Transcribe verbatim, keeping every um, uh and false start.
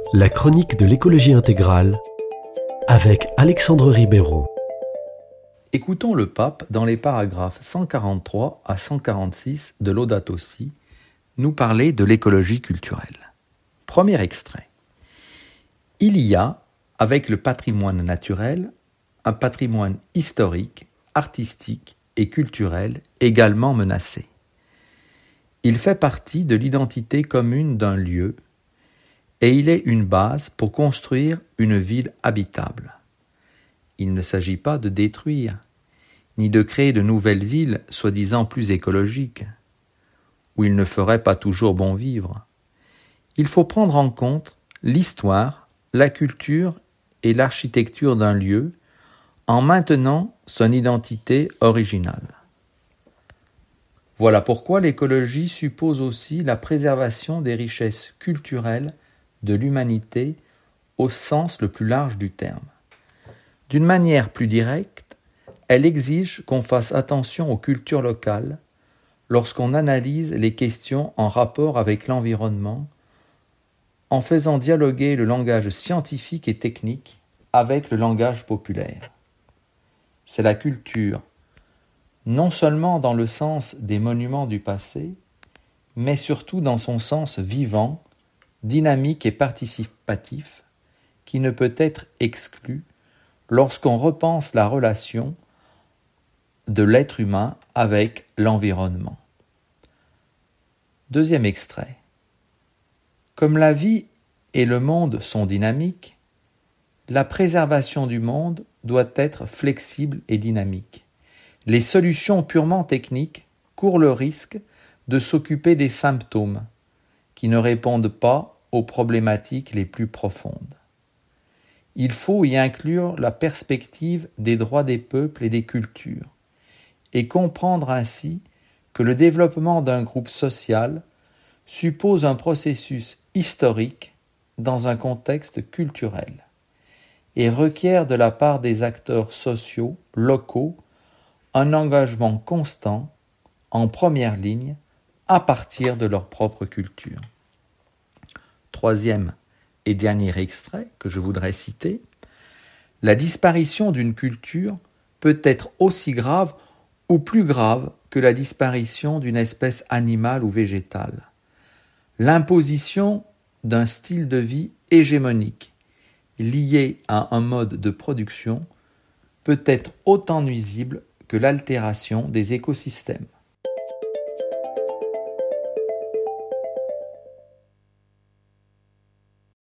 La chronique de l'écologie intégrale avec Alexandre Ribeiro. Écoutons le pape dans les paragraphes cent quarante-trois à cent quarante-six de Laudato Si nous parler de l'écologie culturelle. Premier extrait. Il y a, avec le patrimoine naturel, un patrimoine historique, artistique et culturel également menacé. Il fait partie de l'identité commune d'un lieu et il est une base pour construire une ville habitable. Il ne s'agit pas de détruire, ni de créer de nouvelles villes soi-disant plus écologiques, où il ne ferait pas toujours bon vivre. Il faut prendre en compte l'histoire, la culture et l'architecture d'un lieu en maintenant son identité originale. Voilà pourquoi l'écologie suppose aussi la préservation des richesses culturelles de l'humanité au sens le plus large du terme. D'une manière plus directe, elle exige qu'on fasse attention aux cultures locales lorsqu'on analyse les questions en rapport avec l'environnement, en faisant dialoguer le langage scientifique et technique avec le langage populaire. C'est la culture, non seulement dans le sens des monuments du passé, mais surtout dans son sens vivant, dynamique et participatif, qui ne peut être exclu lorsqu'on repense la relation de l'être humain avec l'environnement. Deuxième extrait. Comme la vie et le monde sont dynamiques, la préservation du monde doit être flexible et dynamique. Les solutions purement techniques courent le risque de s'occuper des symptômes qui ne répondent pas aux problématiques les plus profondes. Il faut y inclure la perspective des droits des peuples et des cultures, et comprendre ainsi que le développement d'un groupe social suppose un processus historique dans un contexte culturel, et requiert de la part des acteurs sociaux locaux un engagement constant en première ligne à partir de leur propre culture. Troisième et dernier extrait que je voudrais citer, la disparition d'une culture peut être aussi grave ou plus grave que la disparition d'une espèce animale ou végétale. L'imposition d'un style de vie hégémonique lié à un mode de production peut être autant nuisible que l'altération des écosystèmes.